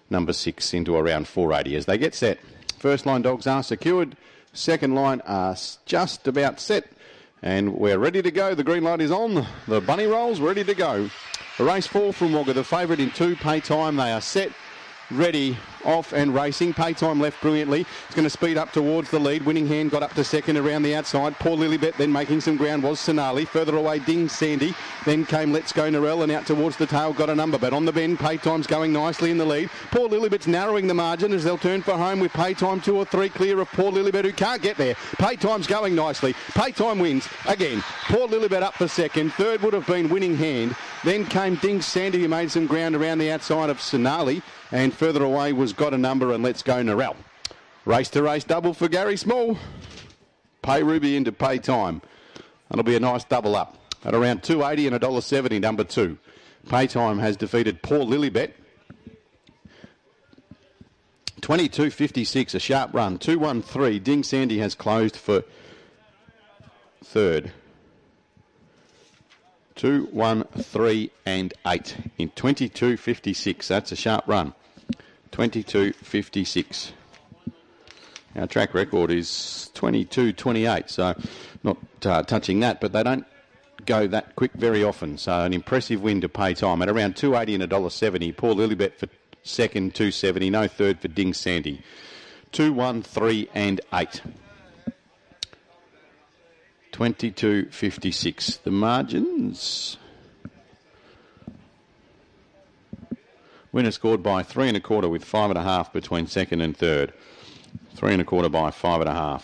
number 6 into around 480 as they get set. First line dogs are secured. Second line are just about set. And we're ready to go. The green light is on. The bunny rolls ready to go. Race 4 from Wagga, the favourite in 2, Pay Time. They are set, ready, off and racing. Pay Time left brilliantly. It's going to speed up towards the lead. Winning Hand got up to second around the outside. Poor Lilybet then making some ground was Sonali. Further away, Ding Sandy. Then came Let's Go Narelle and out towards the tail got a number. But on the bend, Pay Time's going nicely in the lead. Poor Lilybet's narrowing the margin as they'll turn for home with Pay Time 2 or 3 clear of Poor Lilybet who can't get there. Pay Time's going nicely. Pay Time wins again. Poor Lilybet up for second. Third would have been Winning Hand. Then came Ding Sandy who made some ground around the outside of Sonali. And further away was Got a Number and Let's Go Narelle. Race to race double for Gary Small. Pay Ruby into Pay Time. That'll be a nice double up. At around $2.80 and $1.70, number 2. Pay Time has defeated Poor Lilybet. 22.56, a sharp run. 2-1-3. Ding Sandy has closed for third. 2, 1, 3 and 8 in 22.56. That's a sharp run. 22.56. Our track record is 22.28, so not touching that, but they don't go that quick very often. So an impressive win to Pay Time at around $2.80 and $1.70. Poor Lilybet for second, $2.70. No third for Ding Sandy. 2, 1, 3 and 8. 22.56. The margins. Winner scored by 3 1/4 with 5 1/2 between second and third. 3 1/4 by 5 1/2.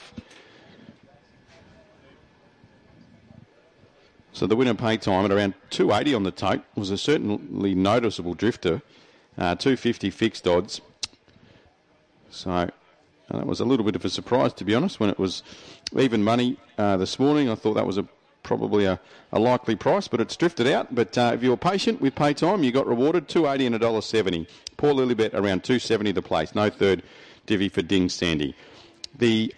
So the winner Pay Time at around 2.80 on the tote was a certainly noticeable drifter. 250 fixed odds. So that was a little bit of a surprise, to be honest, when it was even money this morning. I thought that was probably a likely price, but it's drifted out. But if you were patient with Pay Time, you got rewarded. $2.80 and $1.70. Poor Lilybet around $2.70 the place. No third divvy for Ding Sandy. The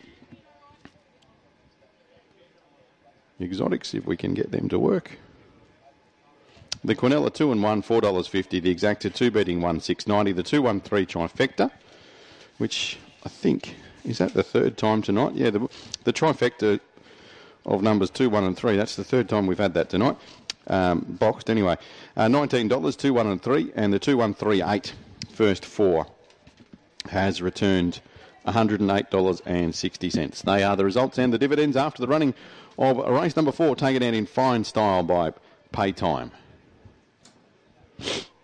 exotics, if we can get them to work. The Quinella 2 and 1, $4.50. The Exacta 2 betting 1, $6.90. The 213 trifecta, which I think is that the third time tonight. Yeah, the trifecta of numbers 2, 1 and 3. That's the third time we've had that tonight. Boxed anyway. $19, 2, 1 and 3. And the 2, 1, 3, 8 first 4 has returned $108.60. They are the results and the dividends after the running of race number 4, taken out in fine style by Pay Time.